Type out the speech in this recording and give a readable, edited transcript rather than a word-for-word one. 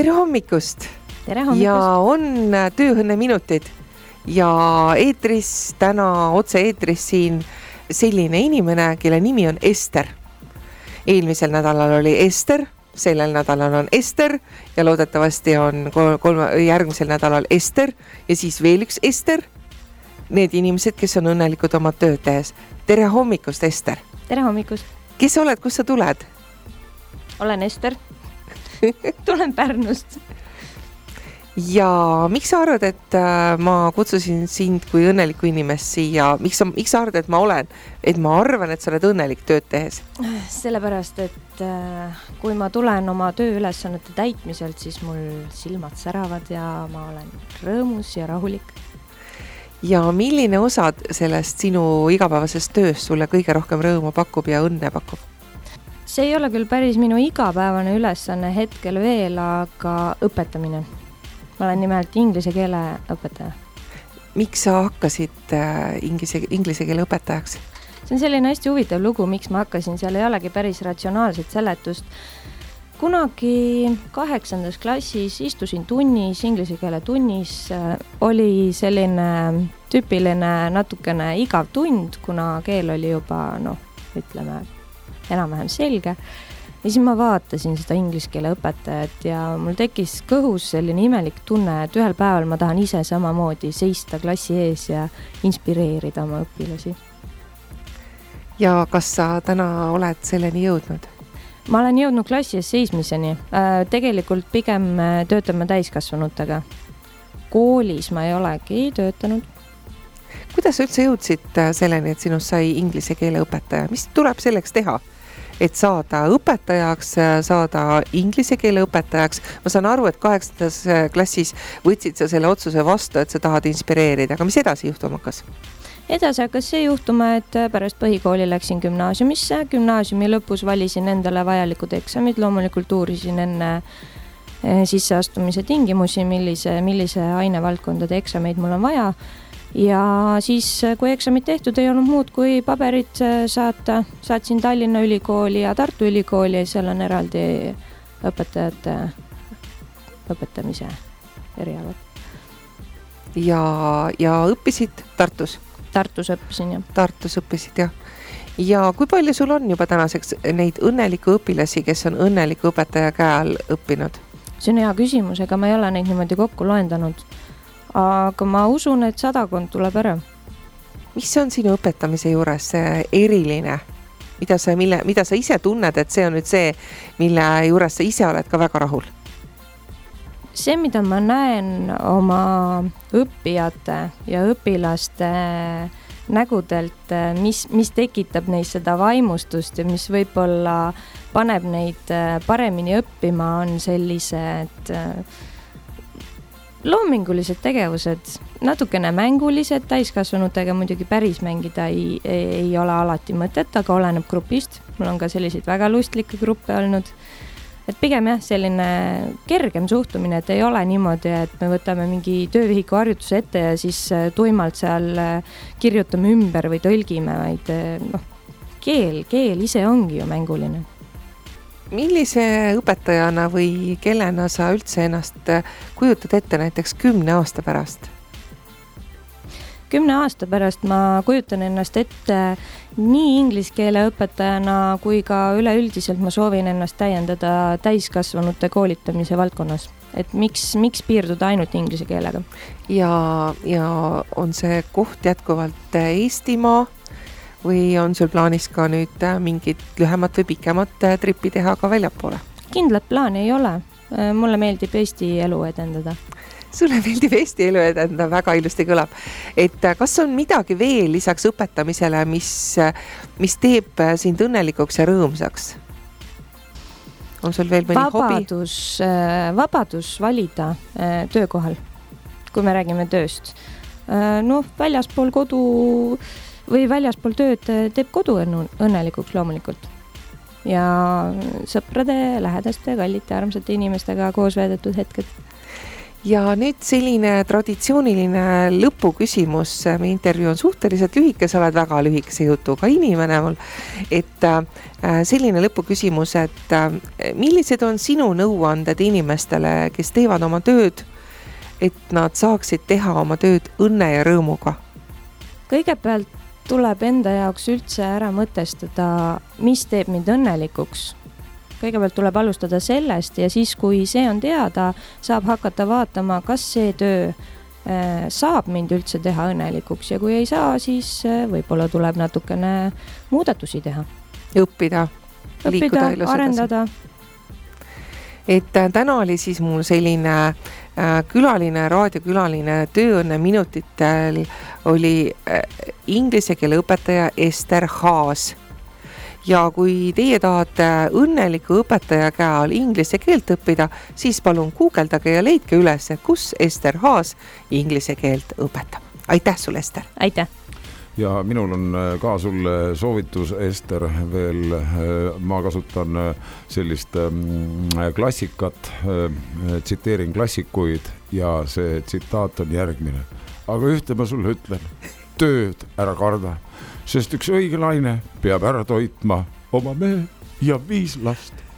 Tere hommikust! Tere hommikust! Ja on tööõnne minutid ja eetris, täna otse eetris siin selline inimene, kelle nimi on Ester. Eelmisel nädalal oli Ester, sellel nädalal on Ester ja loodetavasti on järgmisel nädalal Ester ja siis veel üks Ester. Need inimesed, kes on õnnelikud oma tööd tehes. Tere hommikust, Ester! Tere hommikust! Kes oled, kust sa tuled? Olen Ester. Tulen Pärnust. Ja miks sa arvad, et ma kutsusin sind kui õnnelikku inimest siia? Miks sa arvad, et ma olen? Et ma arvan, et sa oled õnnelik tööd tehes? Sellepärast, et kui ma tulen oma tööülesannete täitmiselt, siis mul silmad säravad ja ma olen rõõmus ja rahulik. Ja milline osad sellest sinu igapäevasest tööst sulle kõige rohkem rõõmu pakub ja õnne pakub? See ei ole küll päris minu igapäevane ülesanne hetkel veel, aga õpetamine. Ma olen nimelt inglise keele õpetaja. Miks sa hakkasid inglise keele õpetajaks? See on selline hästi huvitav lugu, miks ma hakkasin. Seal ei olegi päris ratsionaalset seletust. Kunagi 8. klassis istusin tunnis, inglise keele tunnis, oli selline tüüpiline natukene igav tund, kuna keel oli juba, ütleme, enam-vähem selge. Ja siis ma vaatasin seda inglise keele õpetajat ja mul tekkis kõhus selline imelik tunne, et ühel päeval ma tahan ise samamoodi seista klassi ees ja inspireerida oma õpilasi. Ja kas sa täna oled selleni jõudnud? Ma olen jõudnud klassi ees seismiseni. Tegelikult pigem töötame täiskasvanutega. Koolis ma ei olegi töötanud. Kuidas sa üldse jõudsid selleni, et sinust sai inglise keele õpetaja? Mis tuleb selleks teha? Et saada õpetajaks, saada inglise keele õpetajaks. Ma saan aru, et 8. klassis võtsid sa selle otsuse vastu, et sa tahad inspireerida. Aga mis edasi juhtuma hakkas? Edasi hakkas see juhtuma, et pärast põhikooli läksin gümnaasiumisse. Gümnaasiumi lõpus valisin endale vajalikud eksamid. Loomulikult uurisin enne sisseastumise tingimusi, millise ainevaldkondade eksameid mul on vaja. Ja siis, kui eksamid tehtud, ei olnud muud kui paberid saata. Saatsin Tallinna ülikooli ja Tartu ülikooli ja seal on eraldi õpetajate õpetamise erialad. Ja õppisid Tartus? Tartus õppisin, jah. Tartus õppisid, jah. Ja kui palju sul on juba tänaseks neid õnneliku õpilasi, kes on õnneliku õpetaja käel õppinud? See on hea küsimus, ega ma ei ole neid niimoodi kokku loendanud. Aga ma usun, et 100 tuleb ära. Mis on sinu õpetamise juures eriline? Mida sa ise tunned, et see on nüüd see, mille juures sa ise oled ka väga rahul? See, mida ma näen oma õppijate ja õpilaste nägudelt, mis tekitab neis seda vaimustust ja mis võib-olla paneb neid paremini õppima, on sellised loomingulised tegevused, natukene mängulised, täiskasvanutega muidugi päris mängida ei ole alati mõtet, aga oleneb grupist. Mul on ka selliseid väga lustlikke gruppe olnud. Et pigem jah, selline kergem suhtumine, et ei ole niimoodi, et me võtame mingi töövihiku harjutuse ette ja siis tuimalt seal kirjutame ümber või tõlgime, vaid keel ise ongi ju mänguline. Millise õpetajana või kellena sa üldse ennast kujutad ette näiteks 10 aasta pärast? 10 aasta pärast ma kujutan ennast ette nii inglise keele õpetajana kui ka üleüldiselt ma soovin ennast täiendada täiskasvanute koolitamise valdkonnas. Et miks piirduda ainult inglise keelega? Ja on see koht jätkuvalt Eestimaa või on sul plaanis ka nüüd mingid lühemat või pikemat trippi teha ka väljapoole? Kindlat plaani ei ole. Mulle meeldib Eesti elu edendada. Sulle meeldib Eesti elu edenda, väga ilusti kõlab. Et kas on midagi veel lisaks õpetamisele, mis teeb sind õnnelikuks ja rõõmsaks? On sul veel mõni hobi? Vabadus valida töökohal, kui me räägime tööst. Väljaspool kodu või väljaspool tööd teeb kodu õnnelikuks loomulikult. Ja sõprade, lähedaste, kallite, armsate inimestega koos veedetud hetked. ja nüüd selline traditsiooniline lõpuküsimus, meie intervjuu on suhteliselt lühike, sa oled väga lühikese jutuga inimene mul, et selline lõpuküsimus, et millised on sinu nõuanded inimestele, kes teevad oma tööd, et nad saaksid teha oma tööd õnne ja rõõmuga? Kõigepealt tuleb enda jaoks üldse ära mõtestada, mis teeb mind õnnelikuks. Kõigepealt tuleb alustada sellest ja siis, kui see on teada, saab hakata vaatama, kas see töö saab mind üldse teha õnnelikuks ja kui ei saa, siis võib-olla tuleb natukene muudatusi teha. Õppida, arendada. Et täna oli siis mul selline külaline, raadiokülaline tööõnne minutitel oli inglise keele õpetaja Ester Haas. Ja kui teie tahate õnneliku õpetaja käe all inglise keelt õppida, siis palun guugeldage ja leidke üles, kus Ester Haas inglise keelt õpetab. Aitäh sulle, Ester! Aitäh! Ja minul on ka sulle soovitus, Ester, veel ma kasutan sellist klassikat, tsiteerin klassikuid ja see tsitaat on järgmine. Aga ühte ma sulle ütlen, tööd ära karda, sest üks õige naine peab ära toitma oma mehe ja 5 last.